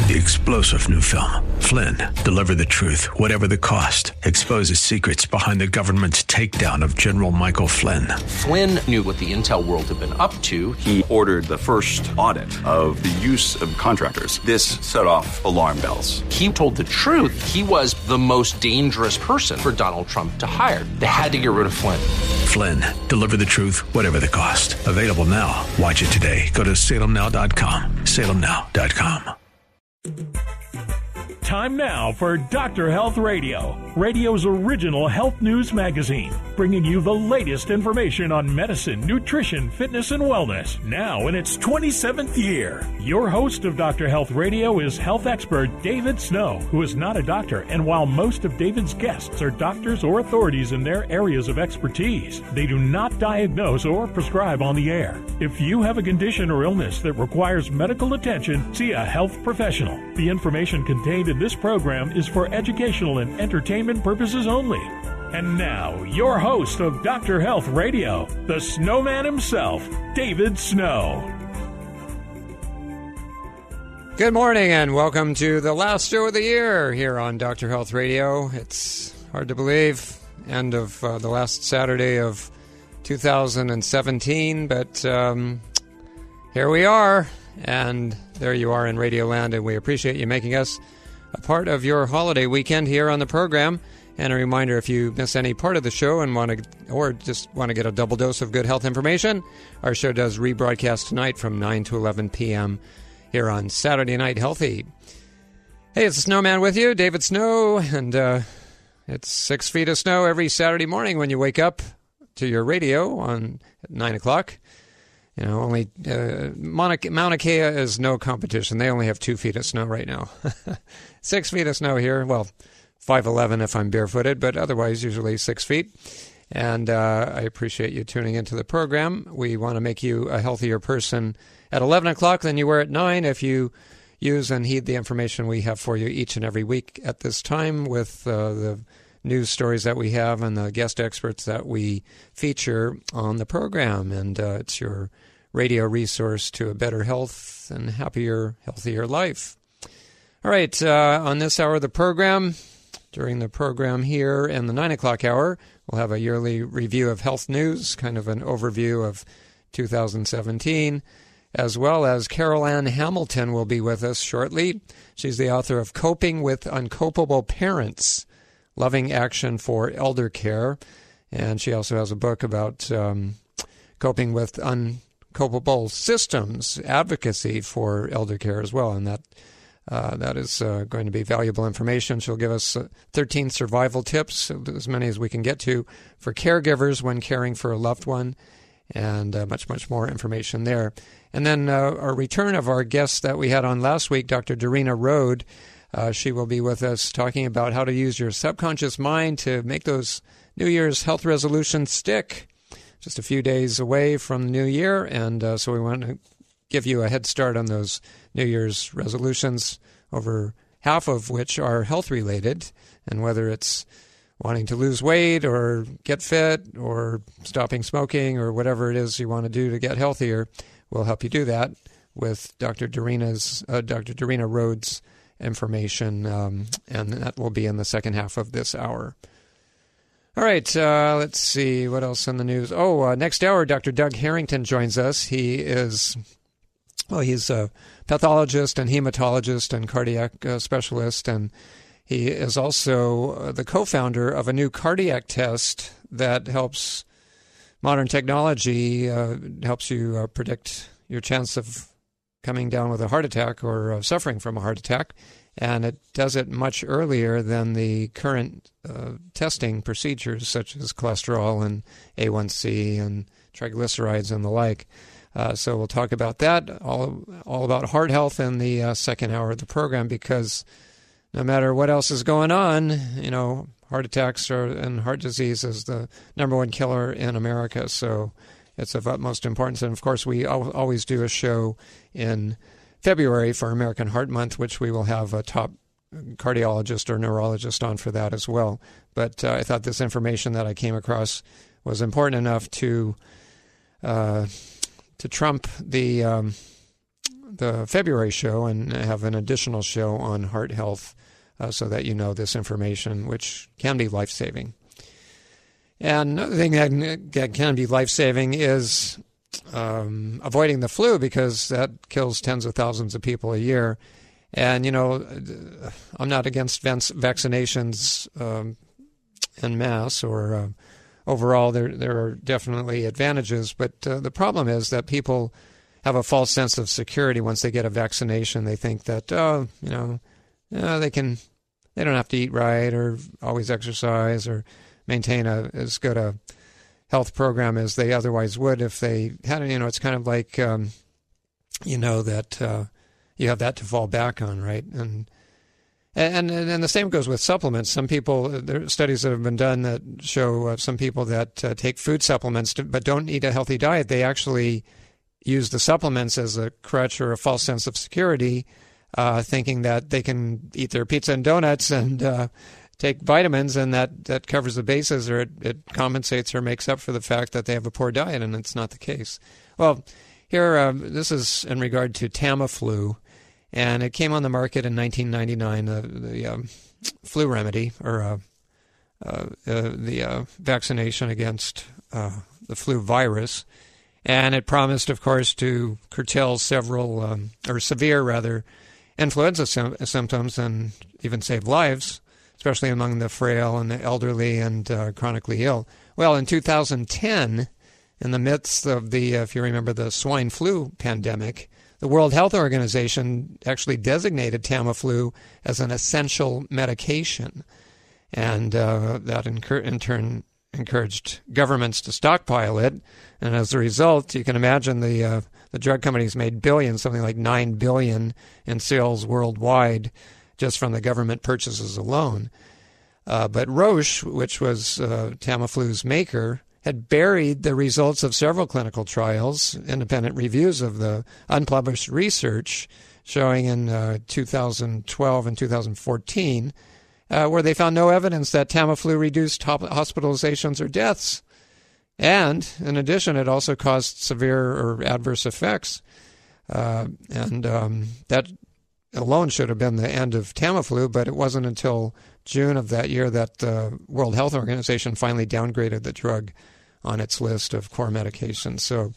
The explosive new film, Flynn, deliver the truth, whatever the cost, exposes secrets behind the government's takedown of General Michael Flynn. Flynn knew what the intel world had been up to. He ordered the first audit of the use of contractors. This set off alarm bells. He told the truth. He was the most dangerous person for Donald Trump to hire. They had to get rid of Flynn. Flynn, deliver the truth, whatever the cost. Available now. Watch it today. Go to salemnow.com. salemnow.com. Time now for Dr. Health Radio, radio's original health news magazine, bringing you the latest information on medicine, nutrition, fitness, and wellness. Now in its 27th year, your host of Dr. Health Radio is health expert David Snow, who is not a doctor, and while most of David's guests are doctors or authorities in their areas of expertise, they do not diagnose or prescribe on the air. If you have a condition or illness that requires medical attention, see a health professional. The information contained in this program is for educational and entertainment purposes only. And now, your host of Dr. Health Radio, the snowman himself, David Snow. Good morning and welcome to the last show of the year here on Dr. Health Radio. It's hard to believe, end of the last Saturday of 2017, but here we are, and there you are in Radioland, and we appreciate you making us a part of your holiday weekend here on the program. And a reminder, if you miss any part of the show and just want to get a double dose of good health information, our show does rebroadcast tonight from 9 to 11 p.m. here on Saturday Night Healthy. Hey, it's the Snowman with you, David Snow, and it's 6 feet of snow every Saturday morning when you wake up to your radio at 9 o'clock. You know, only Mauna Kea is no competition. They only have 2 feet of snow right now. 6 feet of snow here. Well, 5'11" if I'm barefooted, but otherwise usually 6 feet. And I appreciate you tuning into the program. We want to make you a healthier person at 11 o'clock than you were at 9 if you use and heed the information we have for you each and every week at this time with the news stories that we have and the guest experts that we feature on the program. And it's your radio resource to a better health and happier, healthier life. All right, on this hour of the program, during the program here in the 9 o'clock hour, we'll have a yearly review of health news, kind of an overview of 2017, as well as Carol Ann Hamilton will be with us shortly. She's the author of Coping with Uncopable Parents, Loving Action for Elder Care, and she also has a book about coping with uncopable systems, advocacy for elder care as well, and that is going to be valuable information. She'll give us 13 survival tips, as many as we can get to, for caregivers when caring for a loved one, and much, much more information there. And then a return of our guest that we had on last week, Dr. Darina Rode. She will be with us talking about how to use your subconscious mind to make those New Year's health resolutions stick. Just a few days away from the new year, and so we want to give you a head start on those New Year's resolutions, over half of which are health-related, and whether it's wanting to lose weight or get fit or stopping smoking or whatever it is you want to do to get healthier, we'll help you do that with Dr. Darina Rhodes' information, and that will be in the second half of this hour. All right, let's see what else in the news. Next hour, Dr. Doug Harrington joins us. He's a pathologist and hematologist and cardiac specialist, and he is also the co-founder of a new cardiac test that helps modern technology, helps you predict your chance of coming down with a heart attack or suffering from a heart attack, and it does it much earlier than the current testing procedures such as cholesterol and A1C and triglycerides and the like. So we'll talk about that, all about heart health in the second hour of the program, because no matter what else is going on, heart attacks and heart disease is the number one killer in America. So it's of utmost importance. And, of course, we always do a show in February for American Heart Month, which we will have a top cardiologist or neurologist on for that as well. But I thought this information that I came across was important enough to trump the the February show and have an additional show on heart health so that you know this information, which can be life-saving. And another thing that can be life-saving is avoiding the flu, because that kills tens of thousands of people a year. And, I'm not against vaccinations en masse or overall. There are definitely advantages, but the problem is that people have a false sense of security once they get a vaccination. They think that, they don't have to eat right or always exercise or maintain as good a health program as they otherwise would if they had it. It's kind of like, that you have that to fall back on, right? And the same goes with supplements. Some people, there are studies that have been done that show some people that take food supplements but don't eat a healthy diet, they actually use the supplements as a crutch or a false sense of security, thinking that they can eat their pizza and donuts and take vitamins, and that covers the bases, or it compensates or makes up for the fact that they have a poor diet, and it's not the case. Well, here, this is in regard to Tamiflu, and it came on the market in 1999, the flu remedy, or the vaccination against the flu virus. And it promised, of course, to curtail several, or severe, rather, influenza symptoms and even save lives, especially among the frail and the elderly and chronically ill. Well, in 2010, in the midst of if you remember, the swine flu pandemic, the World Health Organization actually designated Tamiflu as an essential medication. And that in turn encouraged governments to stockpile it. And as a result, you can imagine the drug companies made billions, something like $9 billion in sales worldwide, just from the government purchases alone. But Roche, which was Tamiflu's maker, had buried the results of several clinical trials, independent reviews of the unpublished research showing in 2012 and 2014, where they found no evidence that Tamiflu reduced hospitalizations or deaths. And in addition, it also caused severe or adverse effects. That alone should have been the end of Tamiflu, but it wasn't until June of that year that the World Health Organization finally downgraded the drug on its list of core medications. So,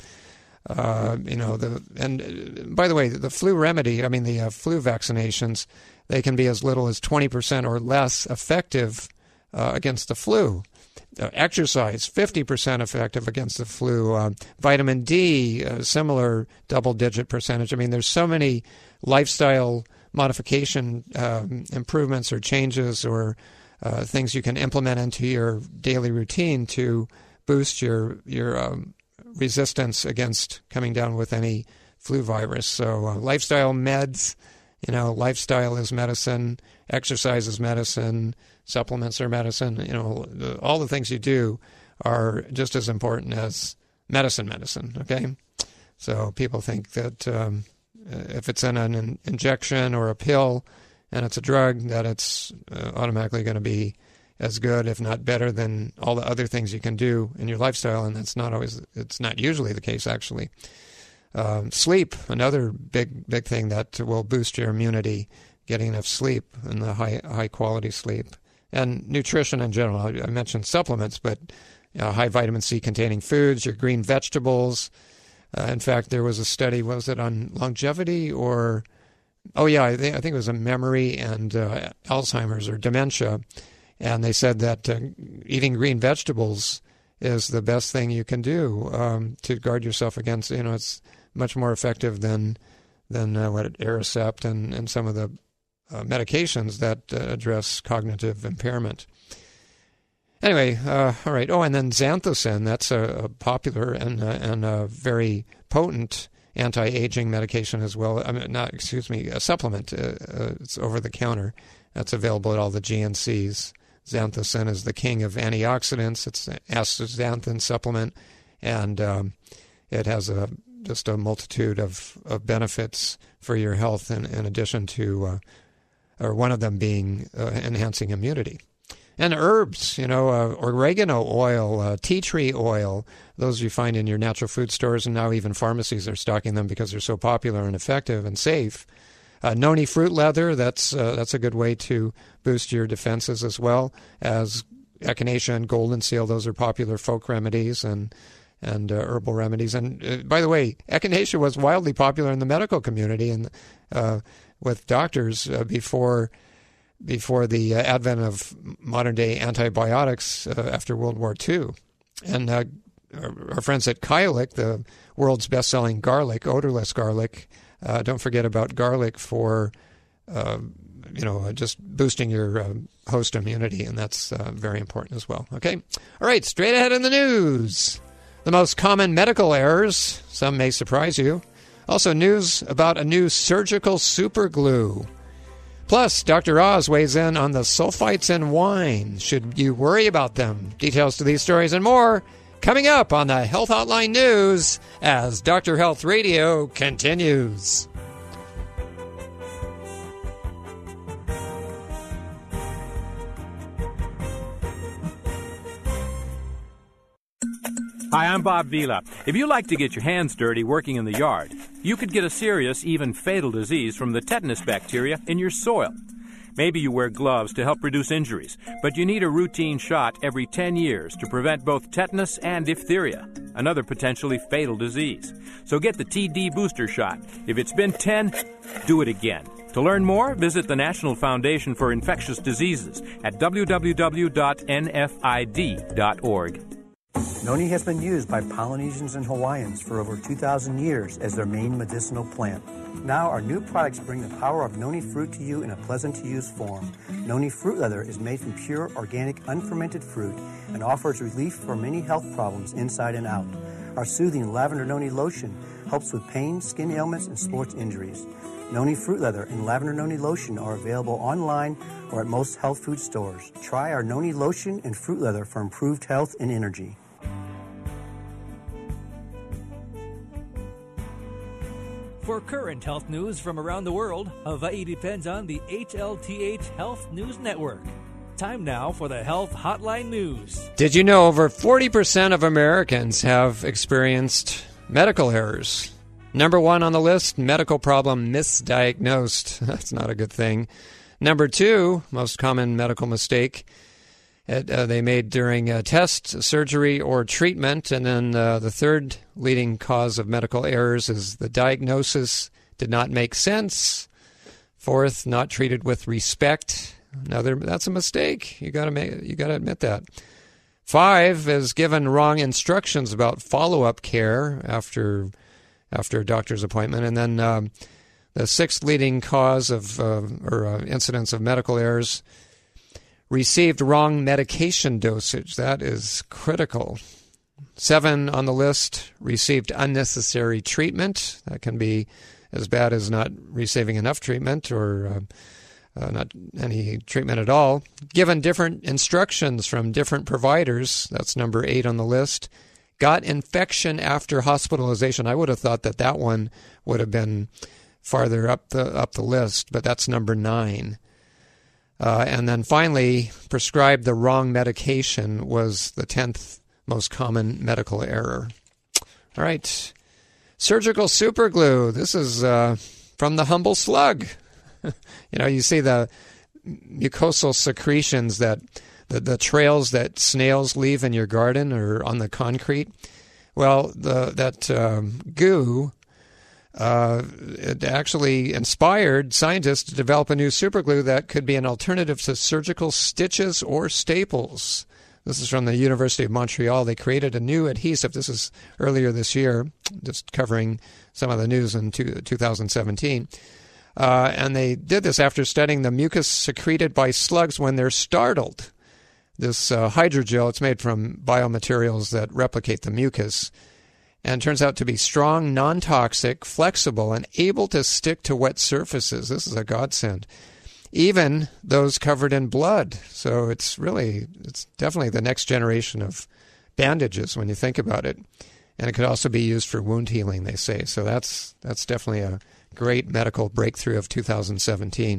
and by the way, the flu remedy, the flu vaccinations, they can be as little as 20% or less effective against the flu. Exercise, 50% effective against the flu. Vitamin D, similar double-digit percentage. There's so many lifestyle modification improvements or changes or things you can implement into your daily routine to boost your resistance against coming down with any flu virus. So lifestyle meds, lifestyle is medicine, exercise is medicine, supplements are medicine. All the things you do are just as important as medicine, okay? So people think that if it's in an injection or a pill and it's a drug, that it's automatically going to be as good, if not better, than all the other things you can do in your lifestyle, and it's not usually the case, actually. Sleep, another big thing that will boost your immunity, getting enough sleep and the high quality sleep. And nutrition in general. I mentioned supplements, but high vitamin C containing foods, your green vegetables. In fact, there was a study, was it on longevity or, I think it was on memory and Alzheimer's or dementia. And they said that eating green vegetables is the best thing you can do to guard yourself against, it's much more effective than what Aricept and some of the medications that address cognitive impairment. Anyway, all right. Oh, and then xanthocin, that's a popular and a very potent anti-aging medication as well. A supplement. It's over the counter. That's available at all the GNCs. Xanthocin is the king of antioxidants. It's an astaxanthin supplement, and it has just a multitude of benefits for your health in addition to, or one of them being enhancing immunity. And herbs, oregano oil, tea tree oil, those you find in your natural food stores, and now even pharmacies are stocking them because they're so popular and effective and safe. Noni fruit leather, that's a good way to boost your defenses, as well as echinacea and golden seal. Those are popular folk remedies and herbal remedies. And by the way, echinacea was wildly popular in the medical community and with doctors before the advent of modern-day antibiotics after World War II. And our friends at Kyolic, the world's best-selling garlic, odorless garlic, don't forget about garlic for, just boosting your host immunity, and that's very important as well. Okay? All right, straight ahead in the news. The most common medical errors, some may surprise you. Also news about a new surgical superglue. Plus, Dr. Oz weighs in on the sulfites in wine. Should you worry about them? Details to these stories and more coming up on the Health Hotline News as Dr. Health Radio continues. Hi, I'm Bob Vila. If you like to get your hands dirty working in the yard, you could get a serious, even fatal disease from the tetanus bacteria in your soil. Maybe you wear gloves to help reduce injuries, but you need a routine shot every 10 years to prevent both tetanus and diphtheria, another potentially fatal disease. So get the TD booster shot. If it's been 10, do it again. To learn more, visit the National Foundation for Infectious Diseases at www.nfid.org. Noni has been used by Polynesians and Hawaiians for over 2,000 years as their main medicinal plant. Now our new products bring the power of noni fruit to you in a pleasant-to-use form. Noni fruit leather is made from pure, organic, unfermented fruit and offers relief for many health problems inside and out. Our soothing lavender noni lotion helps with pain, skin ailments, and sports injuries. Noni fruit leather and lavender noni lotion are available online or at most health food stores. Try our noni lotion and fruit leather for improved health and energy. For current health news from around the world, Hawaii depends on the HLTH Health News Network. Time now for the Health Hotline News. Did you know over 40% of Americans have experienced medical errors? Number 1 on the list, medical problem misdiagnosed. That's not a good thing. Number 2, most common medical mistake they made during a test, surgery, or treatment. And then the third leading cause of medical errors is the diagnosis did not make sense. Fourth, not treated with respect. That's a mistake. You got to admit that. 5 is given wrong instructions about follow-up care after a doctor's appointment. And then the sixth leading cause of incidence of medical errors, received wrong medication dosage. That is critical. 7 on the list, received unnecessary treatment. That can be as bad as not receiving enough treatment or not any treatment at all. Given different instructions from different providers. That's number 8 on the list. Got infection after hospitalization. I would have thought that one would have been farther up the list, but that's number 9. And then finally, prescribed the wrong medication was the 10th most common medical error. All right. Surgical superglue. This is from the humble slug. You see the mucosal secretions that the trails that snails leave in your garden or on the concrete. Well, that goo it actually inspired scientists to develop a new superglue that could be an alternative to surgical stitches or staples. This is from the University of Montreal. They created a new adhesive. This is earlier this year, just covering some of the news in 2017. And they did this after studying the mucus secreted by slugs when they're startled. This hydrogel, it's made from biomaterials that replicate the mucus, and turns out to be strong, non-toxic, flexible, and able to stick to wet surfaces. This is a godsend. Even those covered in blood. So it's definitely the next generation of bandages when you think about it. And it could also be used for wound healing, they say. So that's definitely a great medical breakthrough of 2017.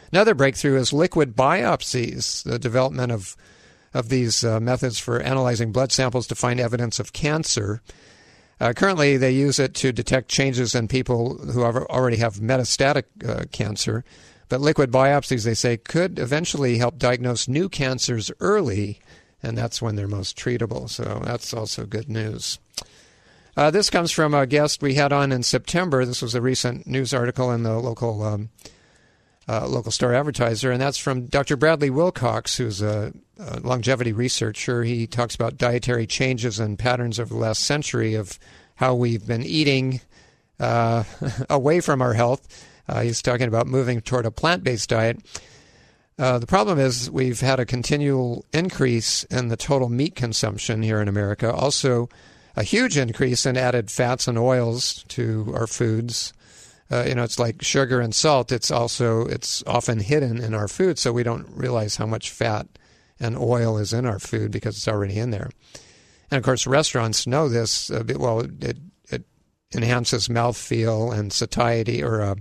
Another breakthrough is liquid biopsies, the development of these methods for analyzing blood samples to find evidence of cancer. Currently, they use it to detect changes in people who already have metastatic cancer. But liquid biopsies, they say, could eventually help diagnose new cancers early, and that's when they're most treatable. So that's also good news. This comes from a guest we had on in September. This was a recent news article in the local Star Advertiser, and that's from Dr. Bradley Wilcox, who's a longevity researcher. He talks about dietary changes and patterns over the last century of how we've been eating away from our health. He's talking about moving toward a plant-based diet. The problem is we've had a continual increase in the total meat consumption here in America. Also, a huge increase in added fats and oils to our foods. It's like sugar and salt. It's often hidden in our food, so we don't realize how much fat and oil is in our food because it's already in there. And, of course, restaurants know this. It enhances mouthfeel and satiety, or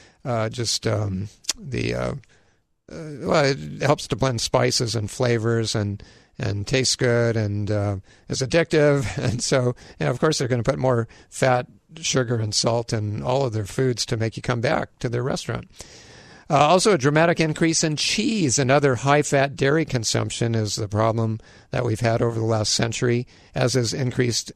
it helps to blend spices and flavors and tastes good and is addictive. And so, of course, they're going to put more fat, sugar, and salt in all of their foods to make you come back to their restaurant. Also, a dramatic increase in cheese and other high-fat dairy consumption is the problem that we've had over the last century, as is increased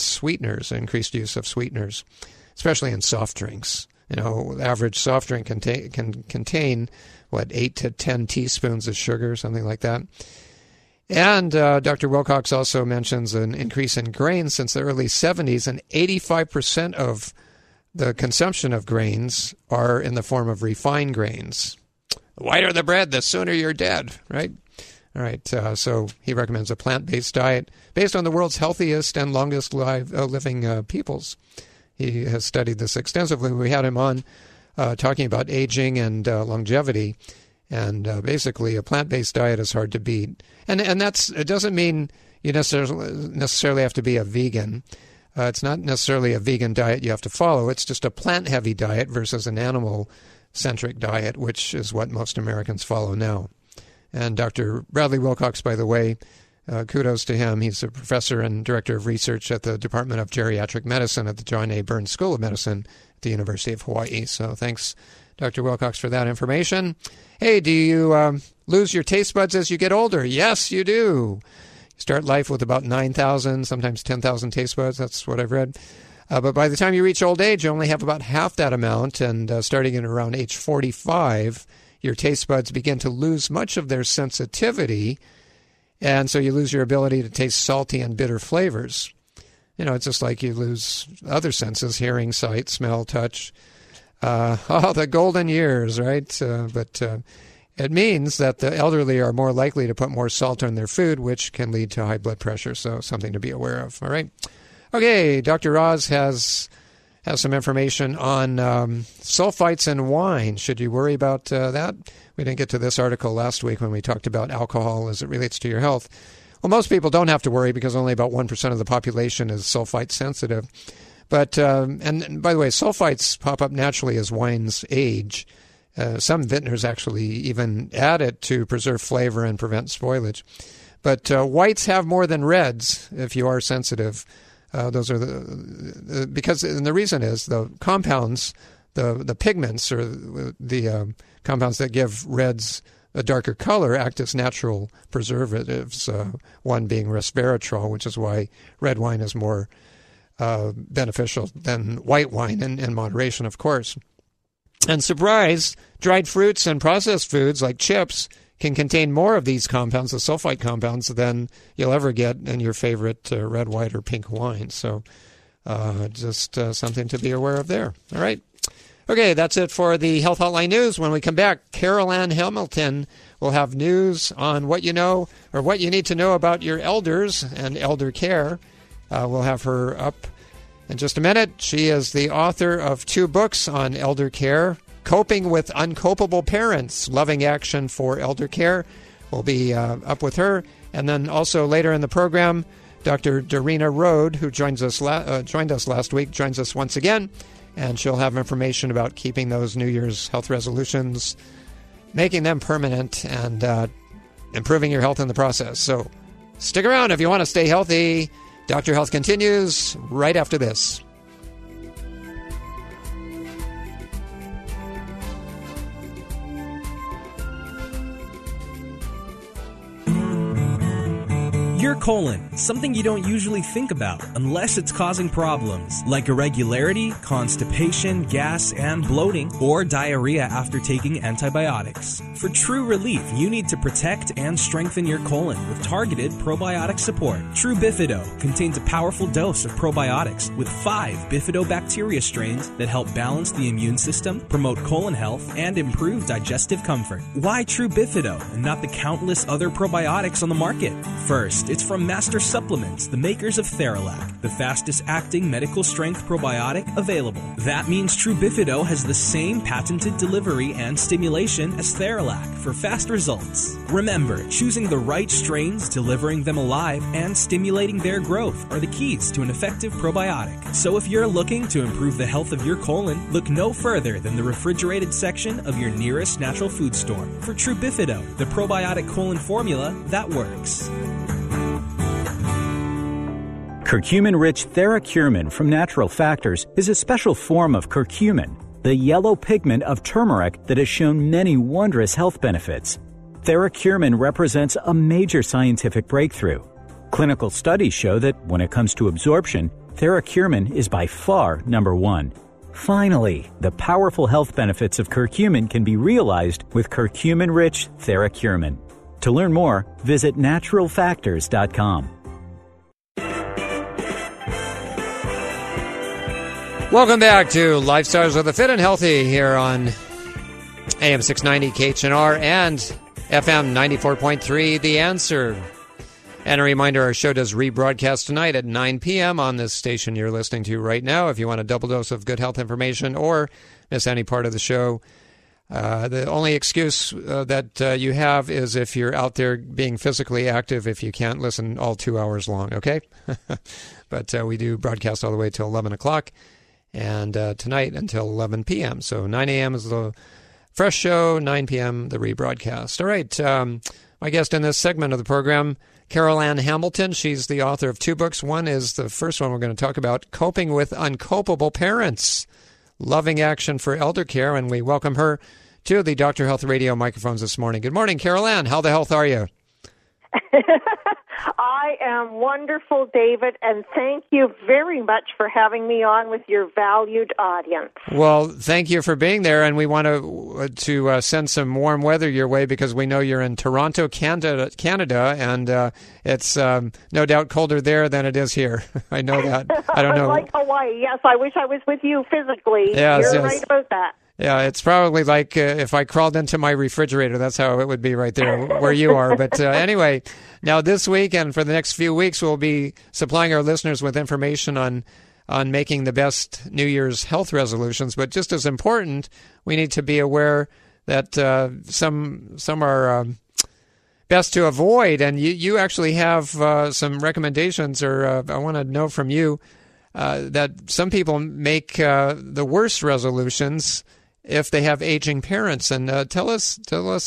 use of sweeteners, especially in soft drinks. The average soft drink can contain, 8 to 10 teaspoons of sugar, something like that. And Dr. Wilcox also mentions an increase in grains since the early 70s, and 85% of the consumption of grains are in the form of refined grains. The whiter the bread, the sooner you're dead, right? All right, so he recommends a plant-based diet based on the world's healthiest and longest living peoples. He has studied this extensively. We had him on talking about aging and longevity, and basically a plant-based diet is hard to beat. And it doesn't mean you necessarily have to be a vegan. It's not necessarily a vegan diet you have to follow. It's just a plant-heavy diet versus an animal-centric diet, which is what most Americans follow now. And Dr. Bradley Wilcox, by the way, kudos to him. He's a professor and director of research at the Department of Geriatric Medicine at the John A. Burns School of Medicine at the University of Hawaii. So thanks, Dr. Wilcox, for that information. Hey, do you lose your taste buds as you get older? Yes, you do. You start life with about 9,000, sometimes 10,000 taste buds. That's what I've read. But by the time you reach old age, you only have about half that amount. And starting at around age 45, your taste buds begin to lose much of their sensitivity. And so you lose your ability to taste salty and bitter flavors. It's just like you lose other senses, hearing, sight, smell, touch. The golden years, right? But it means that the elderly are more likely to put more salt on their food, which can lead to high blood pressure. So something to be aware of. All right. Okay, Dr. Oz has some information on sulfites in wine. Should you worry about that? We didn't get to this article last week when we talked about alcohol as it relates to your health. Well, most people don't have to worry because only about 1% of the population is sulfite sensitive. But, and by the way, sulfites pop up naturally as wines age. Some vintners actually even add it to preserve flavor and prevent spoilage. But whites have more than reds if you are sensitive. Those are and the reason is the compounds, the pigments or the compounds that give reds a darker color act as natural preservatives, one being resveratrol, which is why red wine is more beneficial than white wine, in moderation, of course. And surprise, dried fruits and processed foods like chips can contain more of these compounds, the sulfite compounds, than you'll ever get in your favorite red, white, or pink wine. So just something to be aware of there. All right. Okay, that's it for the Health Hotline News. When we come back, Carol Ann Hamilton will have news on what you know or what you need to know about your elders and elder care. We'll have her up in just a minute. She is the author of 2 books on elder care, Coping with Uncopable Parents, Loving Action for Elder Care. We'll be up with her. And then also later in the program, Dr. Darina Rode, who joined us last week, joins us once again. And she'll have information about keeping those New Year's health resolutions making them permanent and improving your health in the process. So stick around if you want to stay healthy. Dr. Health continues right after this. Your colon, something you don't usually think about unless it's causing problems like irregularity, constipation, gas, and bloating, or diarrhea after taking antibiotics. For true relief, you need to protect and strengthen your colon with targeted probiotic support. True Bifido contains a powerful dose of probiotics with 5 bifidobacteria strains that help balance the immune system, promote colon health, and improve digestive comfort. Why True Bifido and not the countless other probiotics on the market? First, it's from Master Supplements, the makers of Theralac, the fastest-acting medical-strength probiotic available. That means True Bifido has the same patented delivery and stimulation as Theralac for fast results. Remember, choosing the right strains, delivering them alive, and stimulating their growth are the keys to an effective probiotic. So if you're looking to improve the health of your colon, look no further than the refrigerated section of your nearest natural food store for True Bifido, the probiotic colon formula that works. Curcumin-rich TheraCurmin from Natural Factors is a special form of curcumin, the yellow pigment of turmeric that has shown many wondrous health benefits. TheraCurmin represents a major scientific breakthrough. Clinical studies show that when it comes to absorption, TheraCurmin is by far number one. Finally, the powerful health benefits of curcumin can be realized with curcumin-rich TheraCurmin. To learn more, visit naturalfactors.com. Welcome back to Lifestyles of the Fit and Healthy here on AM 690 KHNR and FM 94.3 The Answer. And a reminder, our show does rebroadcast tonight at 9 p.m. on this station you're listening to right now. If you want a double dose of good health information or miss any part of the show, the only excuse that you have is if you're out there being physically active, if you can't listen all 2 hours long, okay? But we do broadcast all the way till 11 o'clock. And tonight until 11 p.m. So 9 a.m. is the fresh show, 9 p.m. the rebroadcast. All right, my guest in this segment of the program, Carol Ann Hamilton. She's the author of 2 books. One is the first one we're going to talk about, Coping with Uncopable Parents, Loving Action for Elder Care. And we welcome her to the Dr. Health Radio microphones this morning. Good morning, Carol Ann. How the health are you? I am wonderful, David, and thank you very much for having me on with your valued audience. Well, thank you for being there, and we want to send some warm weather your way because we know you're in Toronto, Canada, and it's no doubt colder there than it is here. I know that. I don't know. Like Hawaii, yes. I wish I was with you physically. Yes, you're right about that. Yeah, it's probably like if I crawled into my refrigerator, that's how it would be right there where you are. But anyway, now this week and for the next few weeks, we'll be supplying our listeners with information on making the best New Year's health resolutions. But just as important, we need to be aware that some are best to avoid. And you actually have some recommendations, or I want to know from you that some people make the worst resolutions if they have aging parents. And tell us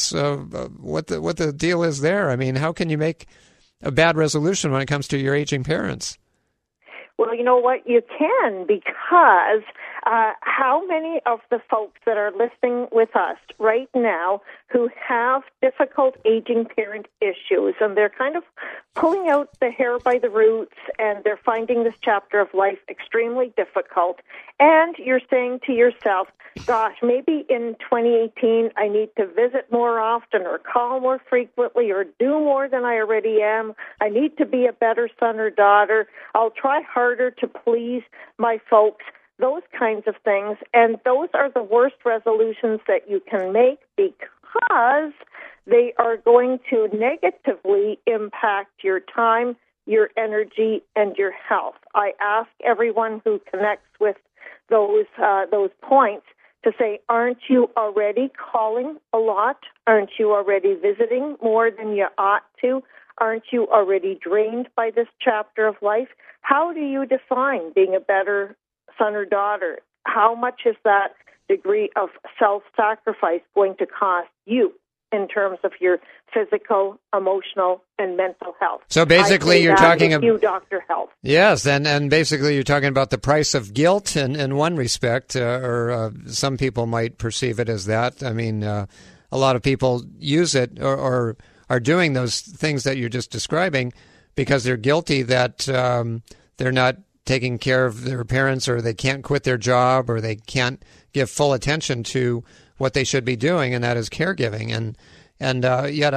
what the deal is there. I mean, how can you make a bad resolution when it comes to your aging parents? Well, you know what? You can, because how many of the folks that are listening with us right now who have difficult aging parent issues, and they're kind of pulling out the hair by the roots, and they're finding this chapter of life extremely difficult, and you're saying to yourself, gosh, maybe in 2018 I need to visit more often or call more frequently or do more than I already am. I need to be a better son or daughter. I'll try harder to please my folks, those kinds of things. And those are the worst resolutions that you can make because they are going to negatively impact your time, your energy, and your health. I ask everyone who connects with those points to say, aren't you already calling a lot? Aren't you already visiting more than you ought to? Aren't you already drained by this chapter of life? How do you define being a better son or daughter? how much is that degree of self-sacrifice going to cost you in terms of your physical, emotional, and mental health? So basically, you're talking about you, Dr. Health. Yes, and basically, you're talking about the price of guilt in one respect, or some people might perceive it as that. I mean, a lot of people use it or are doing those things that you're just describing because they're guilty that they're not taking care of their parents, or they can't quit their job, or they can't give full attention to what they should be doing, and that is caregiving. And yet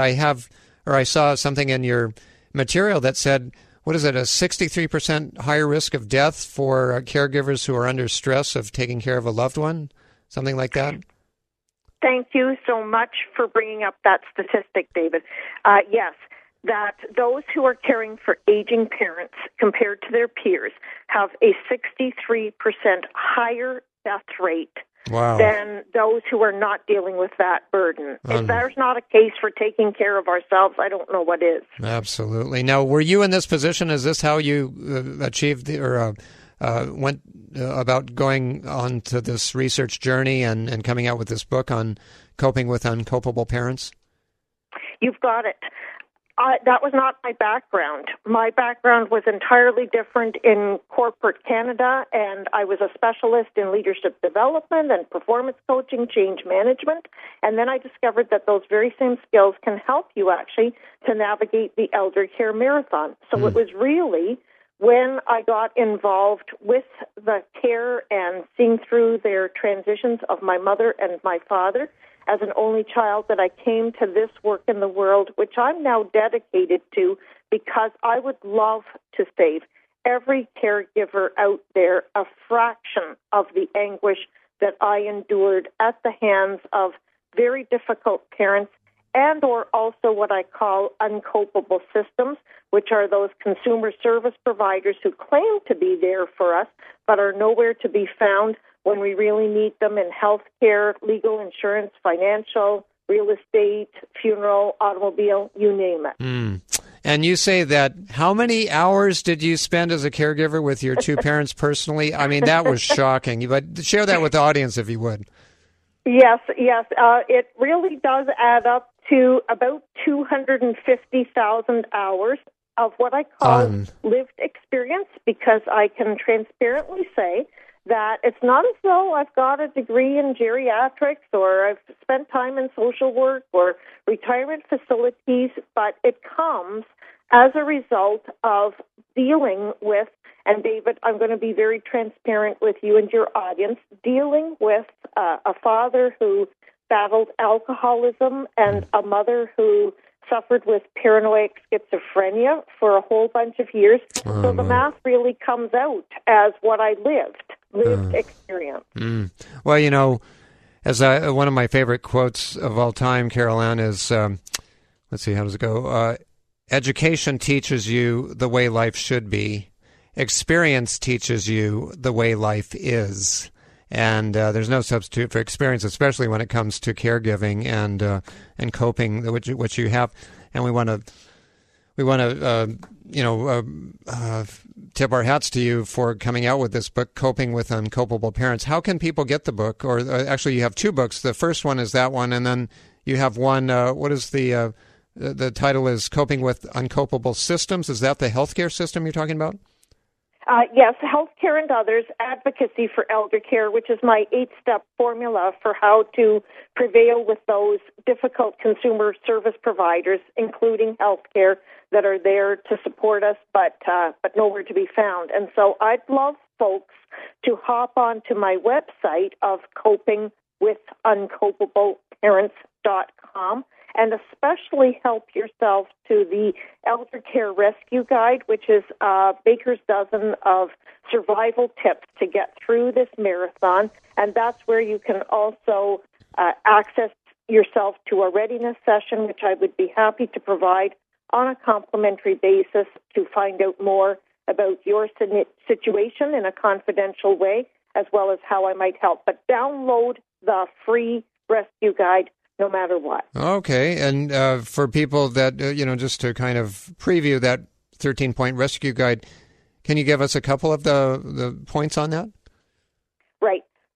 I saw something in your material that said, what is it, a 63% higher risk of death for caregivers who are under stress of taking care of a loved one, something like that? Thank you so much for bringing up that statistic, David. Yes, that those who are caring for aging parents compared to their peers have a 63% higher death rate than those who are not dealing with that burden. If there's not a case for taking care of ourselves, I don't know what is. Absolutely. Now, were you in this position? Is this how you achieved went about going on to this research journey and coming out with this book on coping with uncopable parents? You've got it. That was not my background. My background was entirely different in corporate Canada, and I was a specialist in leadership development and performance coaching, change management, and then I discovered that those very same skills can help you actually to navigate the elder care marathon. So it was really when I got involved with the care and seeing through their transitions of my mother and my father as an only child that I came to this work in the world, which I'm now dedicated to because I would love to save every caregiver out there a fraction of the anguish that I endured at the hands of very difficult parents and or also what I call uncopable systems, which are those consumer service providers who claim to be there for us but are nowhere to be found when we really need them in healthcare, legal, insurance, financial, real estate, funeral, automobile, you name it. And you say that, how many hours did you spend as a caregiver with your two parents personally? I mean, that was shocking. But share that with the audience if you would. Yes. It really does add up to about 250,000 hours of what I call lived experience, because I can transparently say that it's not as though I've got a degree in geriatrics or I've spent time in social work or retirement facilities, but it comes as a result of dealing with, and David, I'm going to be very transparent with you and your audience, dealing with a father who battled alcoholism and a mother who suffered with paranoid schizophrenia for a whole bunch of years. So the math really comes out as what I lived experience. Well, you know, as one of my favorite quotes of all time, Carol Ann, is, let's see, how does it go? Education teaches you the way life should be. Experience teaches you the way life is. And there's no substitute for experience, especially when it comes to caregiving and coping, which you have. And we want to tip our hats to you for coming out with this book, Coping with Uncopable Parents. How can people get the book? Or actually, you have two books. The first one is that one, and then you have one. What is the title? Is Coping with Uncopable Systems? Is that the healthcare system you're talking about? Yes, Healthcare and Others, Advocacy for Elder Care, which is my 8-step formula for how to prevail with those difficult consumer service providers, including healthcare, that are there to support us but nowhere to be found. And so I'd love folks to hop onto my website of copingwithuncopableparents.com and especially help yourself to the Elder Care Rescue Guide, which is a baker's dozen of survival tips to get through this marathon. And that's where you can also access yourself to a readiness session, which I would be happy to provide on a complimentary basis to find out more about your situation in a confidential way, as well as how I might help. But download the free rescue guide no matter what. Okay, and for people that, just to kind of preview that 13-point rescue guide, can you give us a couple of the points on that? Right.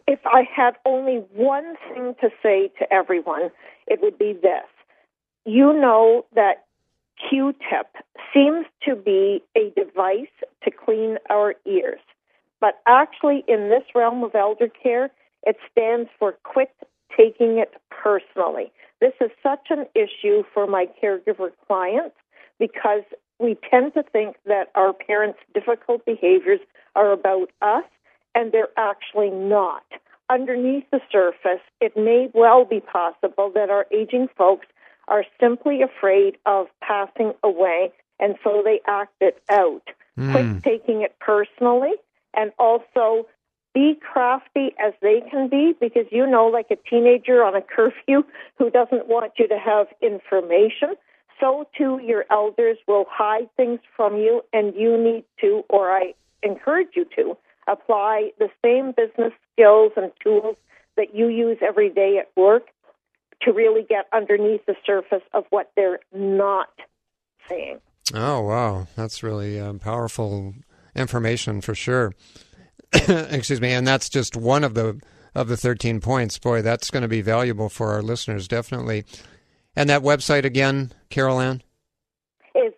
if I had only one thing to say to everyone, it would be this. You know that Q-tip seems to be a device to clean our ears. But actually, in this realm of elder care, it stands for quit taking it personally. This is such an issue for my caregiver clients because we tend to think that our parents' difficult behaviors are about us, and they're actually not. Underneath the surface, it may well be possible that our aging folks are simply afraid of passing away, and so they act it out. Quit taking it personally, and also be crafty as they can be, because you know, like a teenager on a curfew who doesn't want you to have information, so too your elders will hide things from you, and you need to, or I encourage you to, apply the same business skills and tools that you use every day at work to really get underneath the surface of what they're not saying. Oh, wow. That's really powerful information for sure. Excuse me. And that's just one of the 13 points. Boy, that's going to be valuable for our listeners, definitely. And that website again, Carol Ann? Is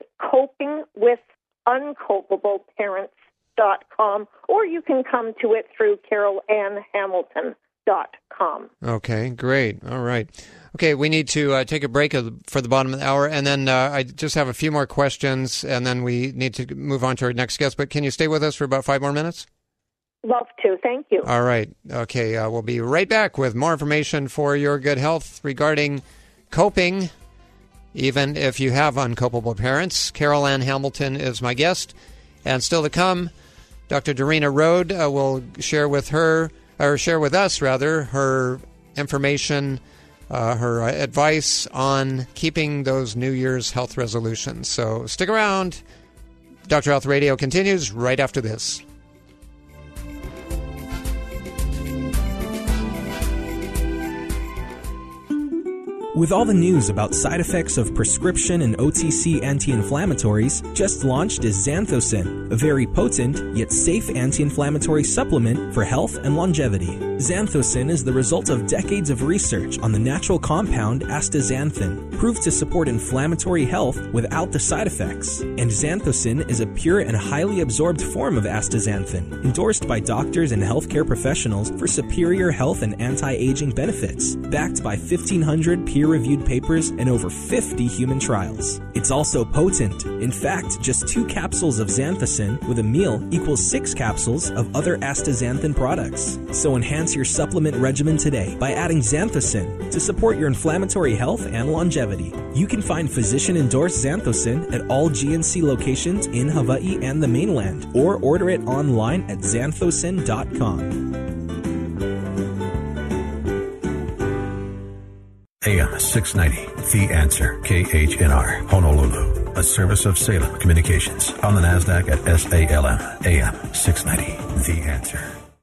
copingwithUncopableparents.com, or you can come to it through CarolAnnHamilton.com. Okay, great. All right. Okay, we need to take a break for the bottom of the hour, and then I just have a few more questions, and then we need to move on to our next guest. But can you stay with us for about 5 more minutes? Love to. Thank you. All right. Okay, we'll be right back with more information for your good health regarding coping, even if you have uncopable parents. Carol Ann Hamilton is my guest. And still to come, Dr. Darina Rode will share with us, her information, her advice on keeping those New Year's health resolutions. So stick around. Dr. Health Radio continues right after this. With all the news about side effects of prescription and OTC anti-inflammatories, just launched is Xanthocin, a very potent yet safe anti-inflammatory supplement for health and longevity. Xanthocin is the result of decades of research on the natural compound astaxanthin, proved to support inflammatory health without the side effects. And Xanthocin is a pure and highly absorbed form of astaxanthin, endorsed by doctors and healthcare professionals for superior health and anti-aging benefits, backed by 1,500 peer-reviewed papers and over 50 human trials. It's also potent. In fact, just 2 capsules of Xanthocin with a meal equals 6 capsules of other astaxanthin products. So enhance your supplement regimen today by adding Xanthocin to support your inflammatory health and longevity. You can find physician-endorsed Xanthocin at all GNC locations in Hawaii and the mainland, or order it online at xanthocin.com. AM 690, The Answer, KHNR, Honolulu, a service of Salem Communications, on the NASDAQ at SALM, AM 690, The Answer.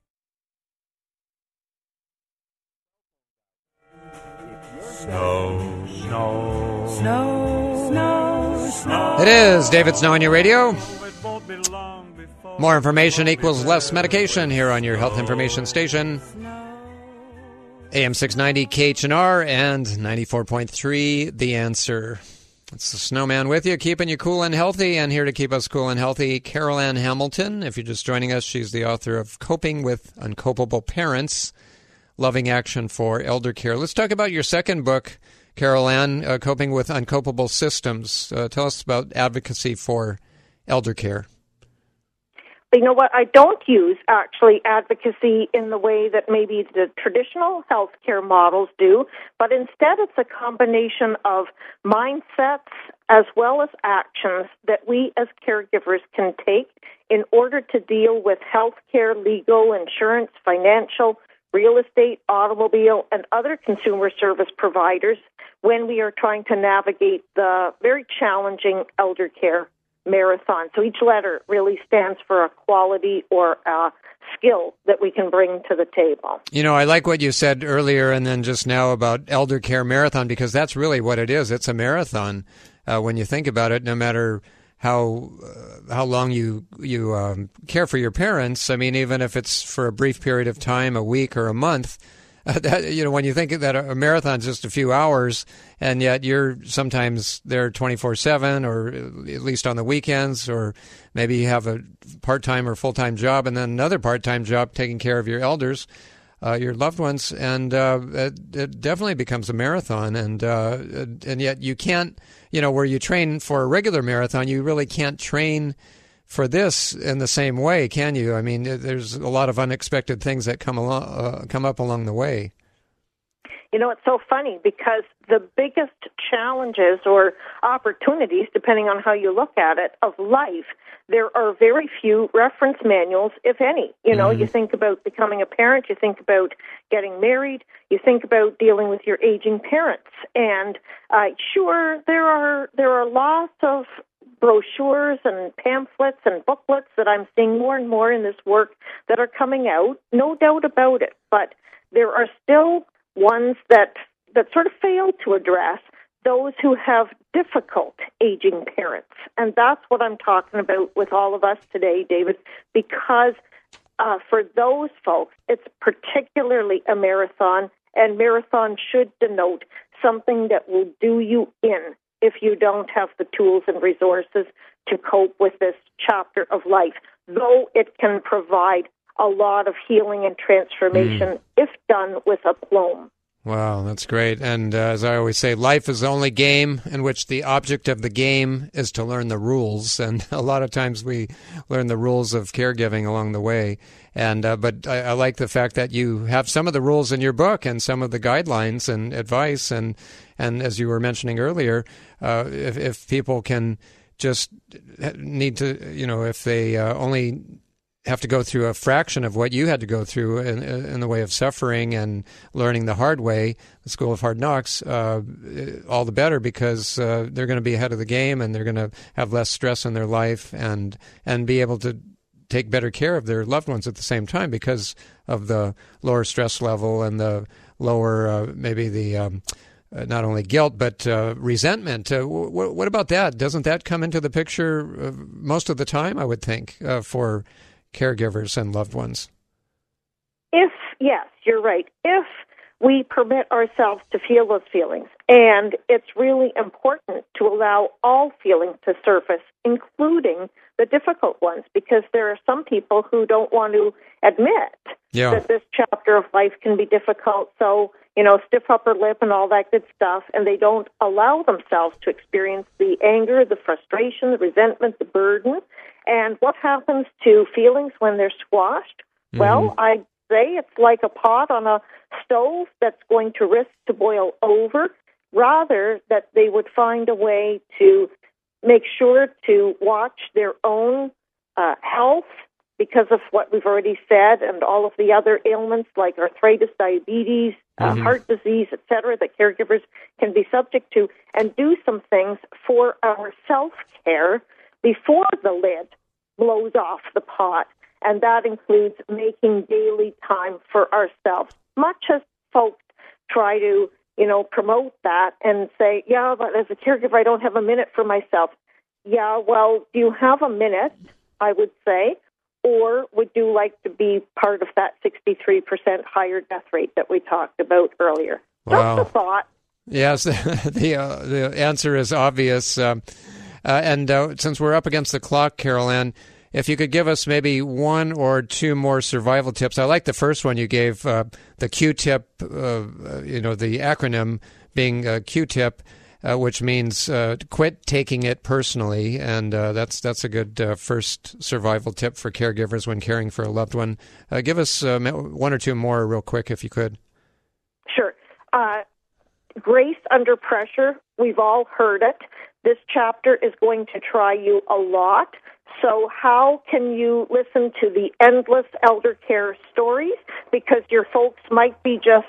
Snow, snow, snow, snow, snow. It is David Snow on your radio. More information equals less medication here on your health information station. AM 690 KHNR and 94.3 The Answer. It's the Snowman with you, keeping you cool and healthy, and here to keep us cool and healthy, Carol Ann Hamilton. If you're just joining us, she's the author of Coping with Uncopable Parents, Loving Action for Elder Care. Let's talk about your second book, Carol Ann, Coping with Uncopable Systems. Tell us about advocacy for elder care. You know what? I don't use, actually, advocacy in the way that maybe the traditional healthcare models do, but instead it's a combination of mindsets as well as actions that we as caregivers can take in order to deal with healthcare, legal, insurance, financial, real estate, automobile, and other consumer service providers when we are trying to navigate the very challenging elder care marathon. So each letter really stands for a quality or a skill that we can bring to the table. You know, I like what you said earlier and then just now about elder care marathon, because that's really what it is. It's a marathon when you think about it, no matter how long you care for your parents. I mean, even if it's for a brief period of time, a week or a month. When you think that a marathon's just a few hours, and yet you're sometimes there 24/7, or at least on the weekends, or maybe you have a part-time or full-time job, and then another part-time job taking care of your elders, your loved ones, and it definitely becomes a marathon. And yet you can't, where you train for a regular marathon, you really can't train for this in the same way, can you? I mean, there's a lot of unexpected things that come up along the way. It's so funny because the biggest challenges or opportunities, depending on how you look at it, of life, there are very few reference manuals, if any. You think about becoming a parent, you think about getting married, you think about dealing with your aging parents. And sure, there are lots of brochures and pamphlets and booklets that I'm seeing more and more in this work that are coming out, no doubt about it. But there are still ones that sort of fail to address those who have difficult aging parents. And that's what I'm talking about with all of us today, David, because for those folks, it's particularly a marathon, and marathon should denote something that will do you in if you don't have the tools and resources to cope with this chapter of life, though it can provide a lot of healing and transformation if done with aplomb. Wow, that's great. And as I always say, life is the only game in which the object of the game is to learn the rules. And a lot of times we learn the rules of caregiving along the way. And but I like the fact that you have some of the rules in your book and some of the guidelines and advice. And as you were mentioning earlier, if people can just need to, if they only have to go through a fraction of what you had to go through in the way of suffering and learning the hard way, the School of Hard Knocks, all the better, because they're going to be ahead of the game, and they're going to have less stress in their life and be able to take better care of their loved ones at the same time because of the lower stress level and the lower maybe the not only guilt but resentment. What about that? Doesn't that come into the picture most of the time, I would think, for caregivers and loved ones? Yes, you're right. If we permit ourselves to feel those feelings, and it's really important to allow all feelings to surface, including the difficult ones, because there are some people who don't want to admit that this chapter of life can be difficult. So, stiff upper lip and all that good stuff, and they don't allow themselves to experience the anger, the frustration, the resentment, the burden. And what happens to feelings when they're squashed? Mm-hmm. Well, I'd say it's like a pot on a stove that's going to risk to boil over, rather that they would find a way to make sure to watch their own health because of what we've already said and all of the other ailments like arthritis, diabetes, heart disease, etc., that caregivers can be subject to, and do some things for our self-care before the lid blows off the pot. And that includes making daily time for ourselves. Much as folks try to, promote that and say, yeah, but as a caregiver, I don't have a minute for myself. Yeah, well, do you have a minute, I would say, or would you like to be part of that 63% higher death rate that we talked about earlier? Wow. Just a thought. Yes, the answer is obvious. And since we're up against the clock, Carol Ann, if you could give us maybe one or two more survival tips. I like the first one you gave, the Q-tip, the acronym being Q-tip, which means quit taking it personally. And that's a good first survival tip for caregivers when caring for a loved one. Give us one or two more real quick, if you could. Sure. Grace under pressure. We've all heard it. This chapter is going to try you a lot. So how can you listen to the endless elder care stories? Because your folks might be just,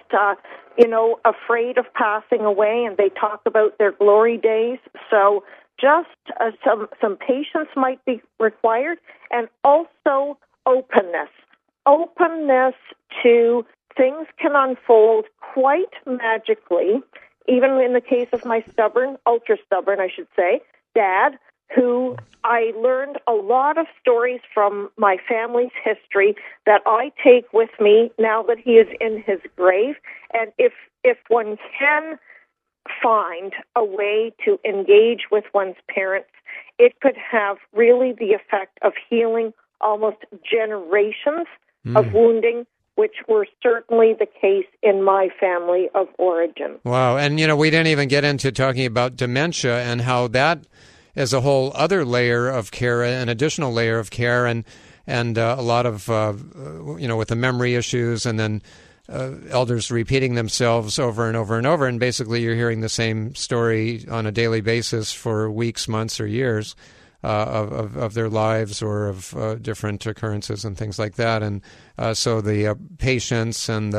afraid of passing away, and they talk about their glory days. So just some patience might be required, and also openness. Openness to things can unfold quite magically, even in the case of my ultra stubborn, I should say, dad, who I learned a lot of stories from my family's history that I take with me now that he is in his grave. And if one can find a way to engage with one's parents, it could have really the effect of healing almost generations of wounding, which were certainly the case in my family of origin. Wow. And, we didn't even get into talking about dementia and how that is a whole other layer of care, an additional layer of care, and a lot of, with the memory issues, and then elders repeating themselves over and over and over. And basically you're hearing the same story on a daily basis for weeks, months, or years of their lives, or of different occurrences and things like that. And so the patience and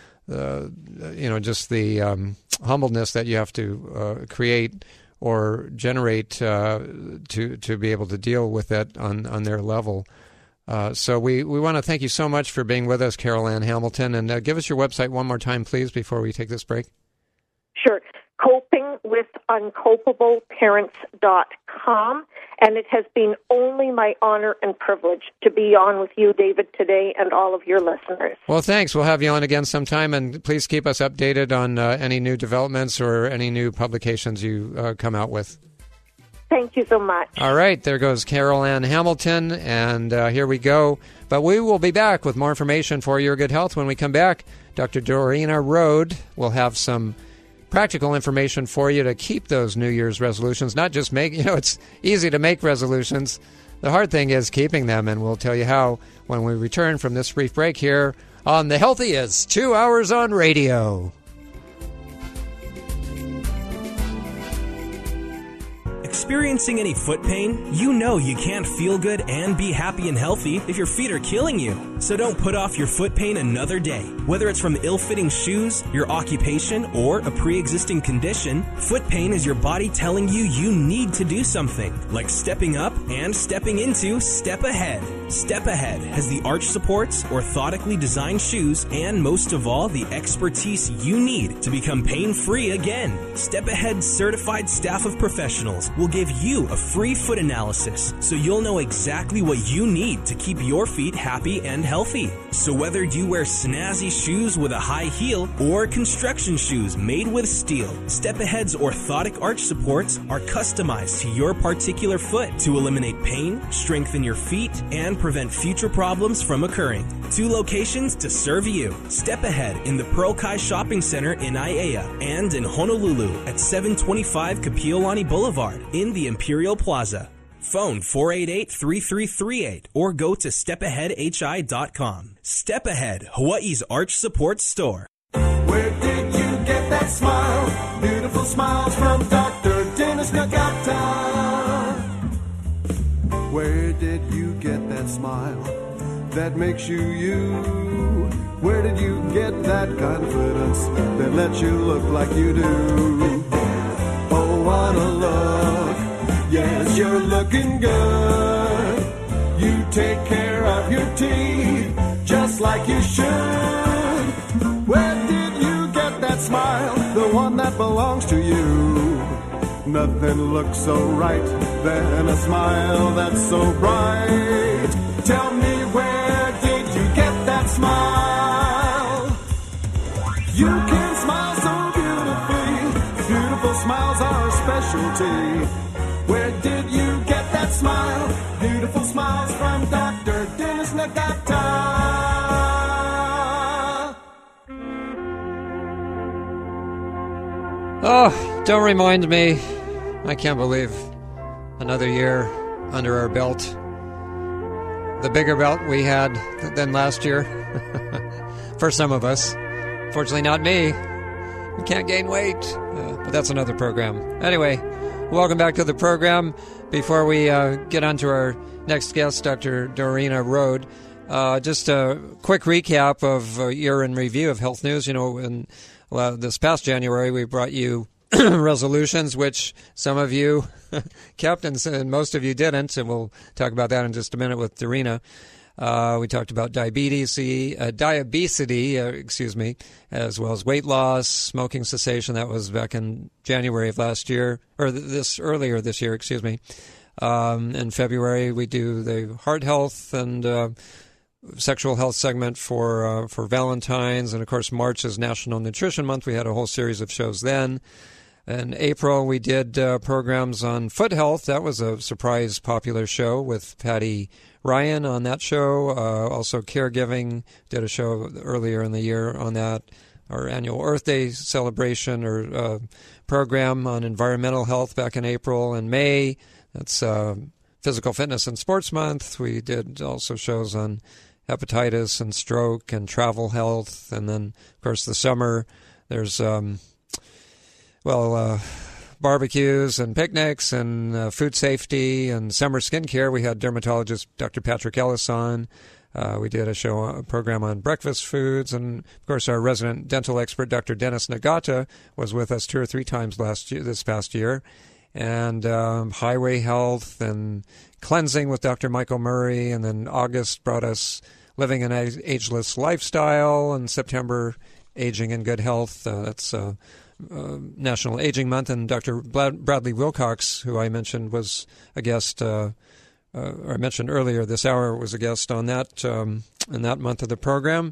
just the humbleness that you have to create or generate to be able to deal with it on their level. So we want to thank you so much for being with us, Carol Ann Hamilton. And give us your website one more time, please, before we take this break. Sure. CopingWithUncopableParents.com. And it has been only my honor and privilege to be on with you, David, today, and all of your listeners. Well, thanks. We'll have you on again sometime, and please keep us updated on any new developments or any new publications you come out with. Thank you so much. All right, there goes Carol Ann Hamilton, and here we go. But we will be back with more information for your good health when we come back. Dr. Dorina Rode will have some practical information for you to keep those New Year's resolutions. Not just make, it's easy to make resolutions. The hard thing is keeping them, and we'll tell you how when we return from this brief break here on The Healthy Is 2 Hours on Radio. Experiencing any foot pain? You know you can't feel good and be happy and healthy if your feet are killing you. So don't put off your foot pain another day. Whether it's from ill-fitting shoes, your occupation, or a pre-existing condition, foot pain is your body telling you you need to do something, like stepping up and stepping into Step Ahead. Step Ahead has the arch supports, orthotically designed shoes, and most of all, the expertise you need to become pain-free again. Step Ahead's certified staff of professionals will give you a free foot analysis so you'll know exactly what you need to keep your feet happy and healthy. So whether you wear snazzy shoes with a high heel or construction shoes made with steel, Step Ahead's orthotic arch supports are customized to your particular foot to eliminate pain, strengthen your feet, and prevent future problems from occurring. 2 locations to serve you. Step Ahead in the Pearl Kai Shopping Center in Aiea and in Honolulu at 725 Kapiolani Boulevard in the Imperial Plaza. Phone 488-3338 or go to stepaheadhi.com. Step Ahead, Hawaii's arch support store. Where did you get that smile? Beautiful smiles from Dr. Dennis Nagata. Where did you get that smile that makes you you? Where did you get that confidence that lets you look like you do? Oh, what a look. Yes, you're looking good. You take care of your teeth just like you should. Where did you get that smile? The one that belongs to you. Nothing looks so right than a smile that's so bright. Tell me, where did you get that smile? You can smile so beautifully. Beautiful smiles are a specialty. Where did you get that smile? Beautiful smiles from Dr. Dennis Nagata. Oh, don't remind me. I can't believe another year under our belt. The bigger belt we had than last year. For some of us. Fortunately, not me. We can't gain weight. But that's another program. Anyway, welcome back to the program. Before we get on to our next guest, Dr. Dorina Rode, just a quick recap of year in review of health news. In this past January, we brought you resolutions, which some of you kept and most of you didn't, and we'll talk about that in just a minute with Dorina. We talked about diabetes, as well as weight loss, smoking cessation. That was back in January of last year, or earlier this year. In February, we do the heart health and sexual health segment for Valentine's. And, of course, March is National Nutrition Month. We had a whole series of shows then. In April, we did programs on foot health. That was a surprise popular show with Patty Ryan on that show. Also caregiving, did a show earlier in the year on that. Our annual Earth Day celebration or program on environmental health back in April and May. That's Physical Fitness and Sports Month. We did also shows on hepatitis and stroke and travel health. And then, of course, the summer, there's barbecues and picnics and food safety and summer skincare. We had dermatologist Dr. Patrick Ellis on. We did a program on breakfast foods. And, of course, our resident dental expert, Dr. Dennis Nagata, was with us 2 or 3 times this past year. And highway health and cleansing with Dr. Michael Murray. And then August brought us living an ageless lifestyle. And September, aging in good health. That's National Aging Month, and Dr. Bradley Wilcox, who I mentioned was a guest, or I mentioned earlier this hour, was a guest on that in that month of the program,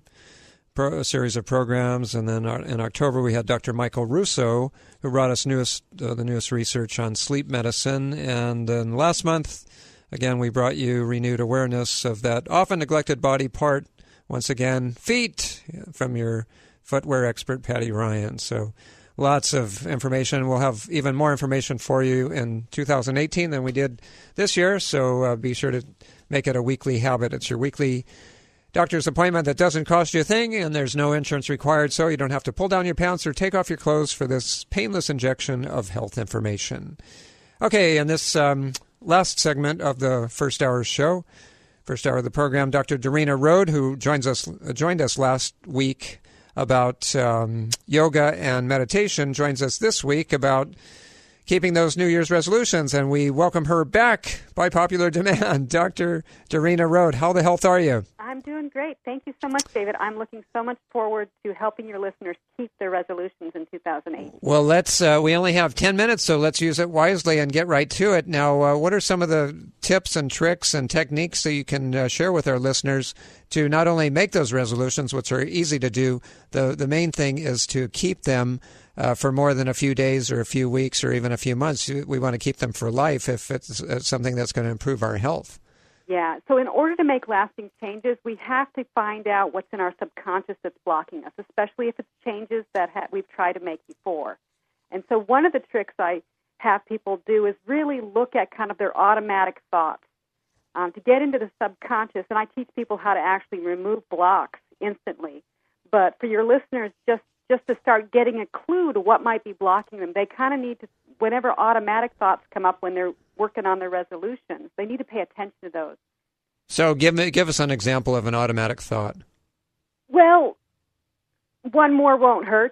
a series of programs. And then in October we had Dr. Michael Russo, who brought us the newest research on sleep medicine. And then last month, again, we brought you renewed awareness of that often neglected body part. Once again, feet, from your footwear expert, Patty Ryan. So lots of information. We'll have even more information for you in 2018 than we did this year, so be sure to make it a weekly habit. It's your weekly doctor's appointment that doesn't cost you a thing, and there's no insurance required, so you don't have to pull down your pants or take off your clothes for this painless injection of health information. Okay, in this last segment of the first hour show, first hour of the program, Dr. Darina Rode, who joined us last week about yoga and meditation, joins us this week about keeping those New Year's resolutions, and we welcome her back by popular demand. Dr. Darina Rode, how the health are you? I'm doing great. Thank you so much, David. I'm looking so much forward to helping your listeners keep their resolutions in 2008. Well, we only have 10 minutes, so let's use it wisely and get right to it. Now, what are some of the tips and tricks and techniques that you can share with our listeners to not only make those resolutions, which are easy to do, the main thing is to keep them for more than a few days or a few weeks or even a few months. We want to keep them for life if it's something that's going to improve our health. Yeah, so in order to make lasting changes, we have to find out what's in our subconscious that's blocking us, especially if it's changes that we've tried to make before. And so one of the tricks I have people do is really look at kind of their automatic thoughts to get into the subconscious. And I teach people how to actually remove blocks instantly. But for your listeners, just to start getting a clue to what might be blocking them, they kind of need to, whenever automatic thoughts come up when they're working on their resolutions, they need to pay attention to those. So give us an example of an automatic thought. Well, one more won't hurt.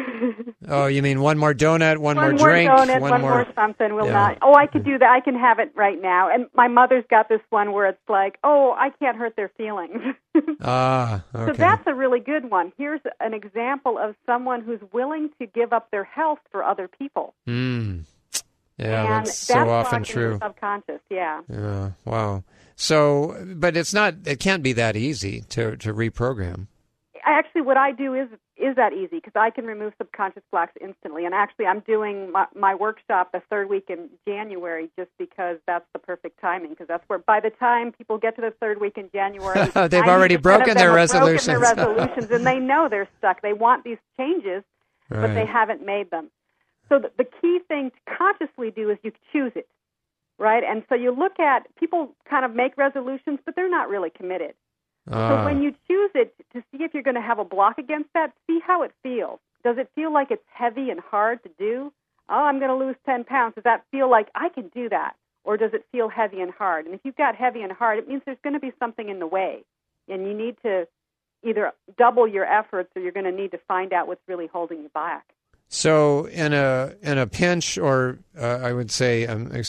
Oh, you mean one more donut, one more drink, donut, one more something will not. Oh, I could do that. I can have it right now. And my mother's got this one where it's like, oh, I can't hurt their feelings. Okay. So that's a really good one. Here's an example of someone who's willing to give up their health for other people. Yeah, and that's so often true. Subconscious, yeah. Yeah, wow. So, but it can't be that easy to reprogram. Actually, what I do is that easy because I can remove subconscious blocks instantly. And actually, I'm doing my workshop the third week in January just because that's the perfect timing, because that's where by the time people get to the third week in January, they've already broken their resolutions. And they know they're stuck. They want these changes, right, but they haven't made them. So the key thing to consciously do is you choose it, right? And so you look at, people kind of make resolutions, but they're not really committed. So when you choose it to see if you're going to have a block against that, see how it feels. Does it feel like it's heavy and hard to do? Oh, I'm going to lose 10 pounds. Does that feel like I can do that? Or does it feel heavy and hard? And if you've got heavy and hard, it means there's going to be something in the way. And you need to either double your efforts or you're going to need to find out what's really holding you back. So in a pinch, or I would say,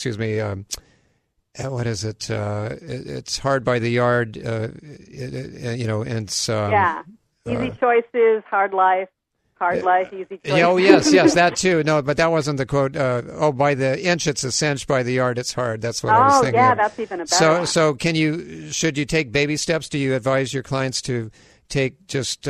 what is it? It's hard by the yard. It's easy choices, hard life, Hard life, easy choice. Oh, yes, that too. No, but that wasn't the quote. By the inch it's a cinch, by the yard it's hard. That's what I was thinking. Oh, yeah, of. that's even a better one. So should you take baby steps? Do you advise your clients to take just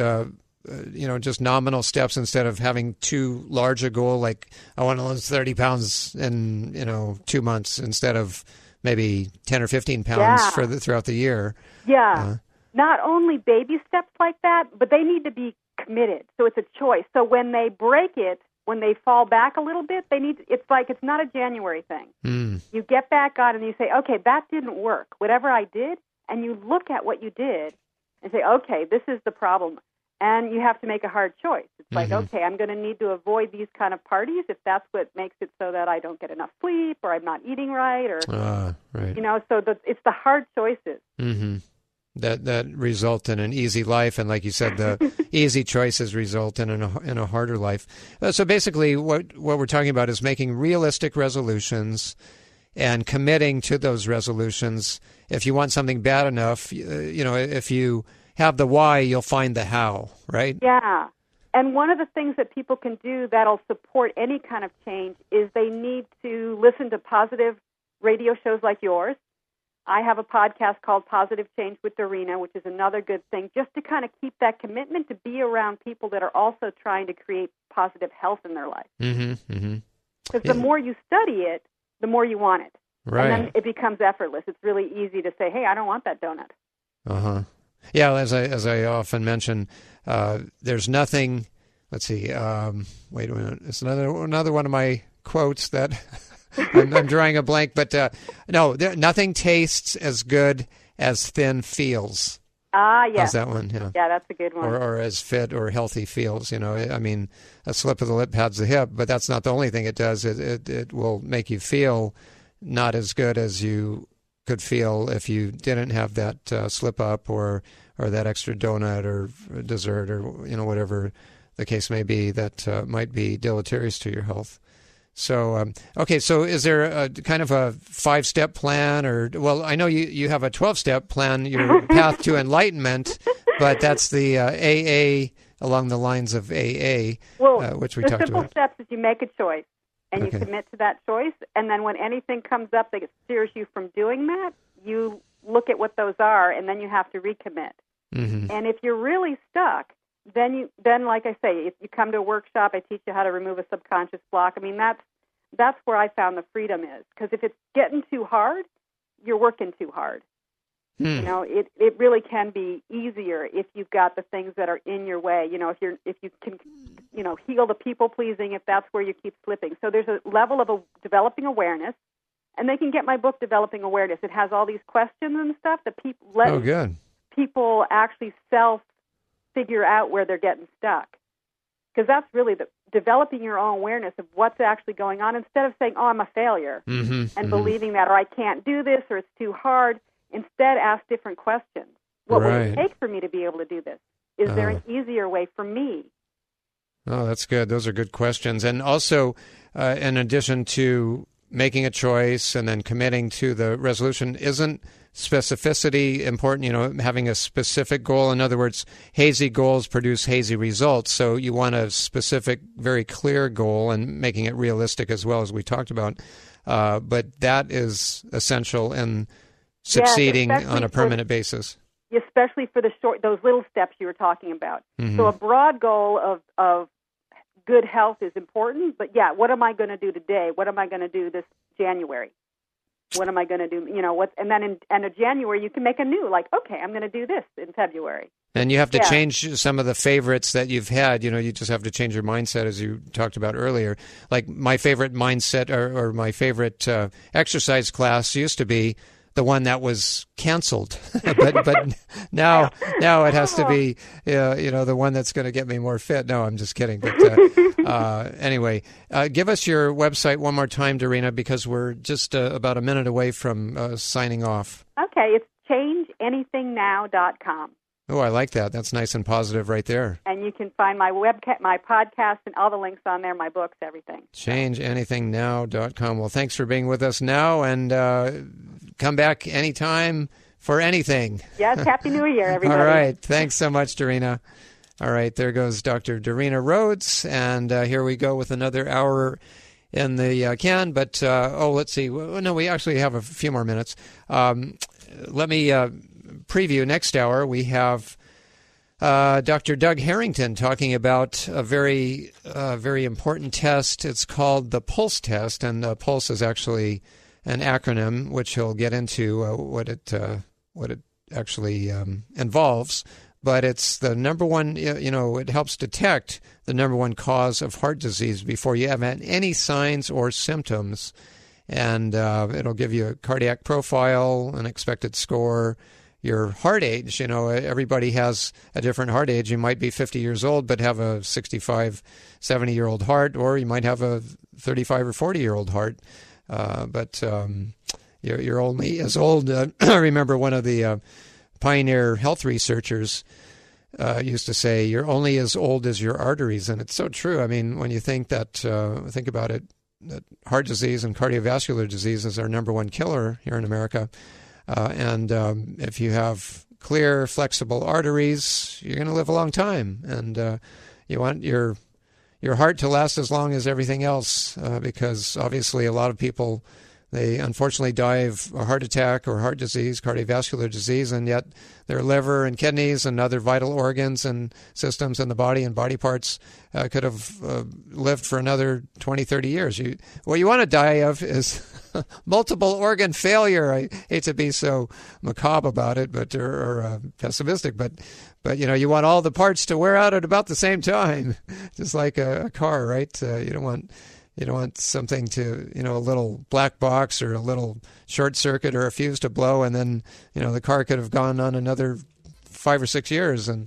nominal steps instead of having too large a goal, like I want to lose 30 pounds in 2 months instead of maybe 10 or 15 pounds throughout the year? Yeah. Not only baby steps like that, but they need to be committed. So it's a choice. So when they break it, when they fall back a little bit, it's not a January thing. You get back on and you say, okay, that didn't work. Whatever I did, and you look at what you did and say, okay, this is the problem. And you have to make a hard choice. It's like, okay, I'm going to need to avoid these kind of parties if that's what makes it so that I don't get enough sleep or I'm not eating right, or right. So it's the hard choices. Mm-hmm. That result in an easy life, and like you said, the easy choices result in a harder life. So basically, what we're talking about is making realistic resolutions and committing to those resolutions. If you want something bad enough, if you have the why, you'll find the how, right? Yeah. And one of the things that people can do that'll support any kind of change is they need to listen to positive radio shows like yours. I have a podcast called Positive Change with Dorina, which is another good thing, just to kind of keep that commitment to be around people that are also trying to create positive health in their life. Because the more you study it, the more you want it. Right. And then it becomes effortless. It's really easy to say, hey, I don't want that donut. Yeah, as I often mention, there's nothing. Let's see. Wait a minute. It's another one of my quotes that I'm drawing a blank. But no, nothing tastes as good as thin feels. Yes. How's that one? Yeah, that's a good one. Or as fit or healthy feels. I mean, a slip of the lip pads the hip, but that's not the only thing it does. It will make you feel not as good as you could feel if you didn't have that slip up or that extra donut or dessert or whatever the case may be that might be deleterious to your health. So so is there a kind of a 5-step plan, or I know you have a 12-step plan, your path to enlightenment, but that's the AA along the lines of AA, which we talked about. The simple steps is you make a choice. And you commit to that choice, and then when anything comes up that steers you from doing that, you look at what those are, and then you have to recommit. And if you're really stuck, then like I say, if you come to a workshop, I teach you how to remove a subconscious block. I mean, that's where I found the freedom is, because if it's getting too hard, you're working too hard. It really can be easier if you've got the things that are in your way. If you can heal the people pleasing, if that's where you keep slipping. So there's a level of developing awareness, and they can get my book, Developing Awareness. It has all these questions and stuff that people actually self-figure out where they're getting stuck. Because that's really developing your own awareness of what's actually going on, instead of saying, oh, I'm a failure, and believing that, or I can't do this, or it's too hard. Instead, ask different questions. What would it take for me to be able to do this? Is there an easier way for me? Oh, that's good. Those are good questions. And also, in addition to making a choice and then committing to the resolution, isn't specificity important? Having a specific goal. In other words, hazy goals produce hazy results. So you want a specific, very clear goal, and making it realistic as well, as we talked about. But that is essential in succeeding on a permanent basis. Especially for those little steps you were talking about. So a broad goal of good health is important, but what am I going to do today? What am I going to do this January? What am I going to do? And then in end of January, you can make a new, okay, I'm going to do this in February. And you have to change some of the favorites that you've had. You just have to change your mindset, as you talked about earlier. Like my favorite mindset or my favorite exercise class used to be the one that was canceled, but now it has to be the one that's going to get me more fit. No, I'm just kidding. But anyway, give us your website one more time, Dorina, because we're just about a minute away from signing off. Okay, it's changeanythingnow.com. Oh, I like that. That's nice and positive right there. And you can find my my podcast, and all the links on there, my books, everything. Changeanythingnow.com. Well, thanks for being with us now, and come back anytime for anything. Yes, Happy New Year, everybody. All right. Thanks so much, Dorina. All right, there goes Dr. Darina Rhodes, and here we go with another hour in the can. But, let's see. No, we actually have a few more minutes. Let me preview next hour. We have Dr. Doug Harrington talking about a very important test. It's called the PULSE test, and PULSE is actually an acronym, which he'll get into what it actually involves. But it's the number one, it helps detect the number one cause of heart disease before you have any signs or symptoms. And it'll give you a cardiac profile, an expected score, your heart age. Everybody has a different heart age. You might be 50 years old but have a 65, 70-year-old heart, or you might have a 35 or 40-year-old heart. But you're only as old. I remember one of the pioneer health researchers used to say, you're only as old as your arteries. And it's so true. I mean, when you think about it, that heart disease and cardiovascular disease is our number one killer here in America. And if you have clear, flexible arteries, you're going to live a long time. And you want your heart to last as long as everything else, because obviously a lot of people, they unfortunately die of a heart attack or heart disease, cardiovascular disease, and yet their liver and kidneys and other vital organs and systems in the body and body parts could have lived for another 20, 30 years. What you want to die of is multiple organ failure. I hate to be so macabre about it, or pessimistic, but you want all the parts to wear out at about the same time, just like a car, right? You don't want something to, a little black box or a little short circuit or a fuse to blow, and then, the car could have gone on another 5 or 6 years, and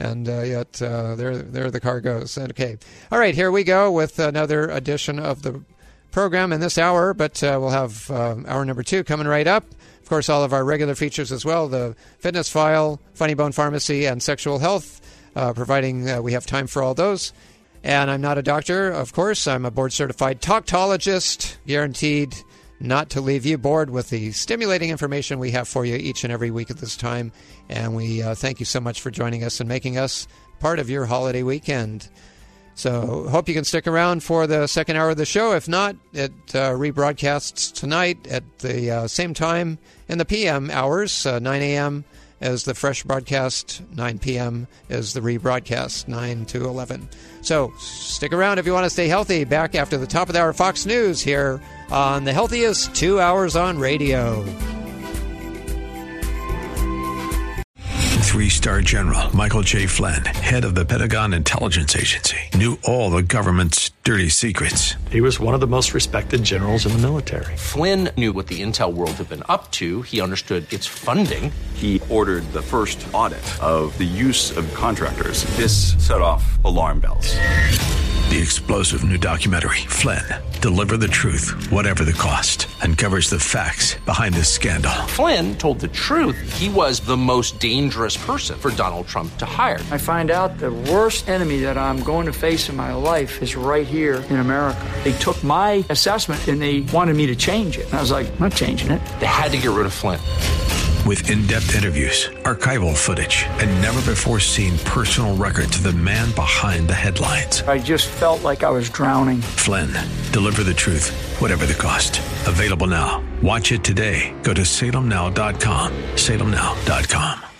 yet there the car goes. Okay. All right, here we go with another edition of the program in this hour, but we'll have hour number 2 coming right up. Of course, all of our regular features as well, the Fitness File, Funny Bone Pharmacy, and Sexual Health, providing we have time for all those. And I'm not a doctor, of course. I'm a board-certified talktologist, guaranteed not to leave you bored with the stimulating information we have for you each and every week at this time. And we thank you so much for joining us and making us part of your holiday weekend. So hope you can stick around for the second hour of the show. If not, it rebroadcasts tonight at the same time in the PM hours, 9 a.m., as the fresh broadcast, 9 p.m. is the rebroadcast, 9 to 11. So stick around if you want to stay healthy. Back after the top of the hour Fox News here on the healthiest 2 hours on radio. 3-star General Michael J. Flynn, head of the Pentagon Intelligence Agency, knew all the government's dirty secrets. He was one of the most respected generals in the military. Flynn knew what the intel world had been up to. He understood its funding. He ordered the first audit of the use of contractors. This set off alarm bells. The explosive new documentary, Flynn, Deliver the Truth, Whatever the Cost, uncovers the facts behind this scandal. Flynn told the truth. He was the most dangerous person for Donald Trump to hire. I find out the worst enemy that I'm going to face in my life is right here in America. They took my assessment and they wanted me to change it. And I was like, I'm not changing it. They had to get rid of Flynn. With in-depth interviews, archival footage, and never-before-seen personal records of the man behind the headlines. I just felt like I was drowning. Flynn, Deliver the Truth, Whatever the Cost. Available now. Watch it today. Go to salemnow.com. salemnow.com.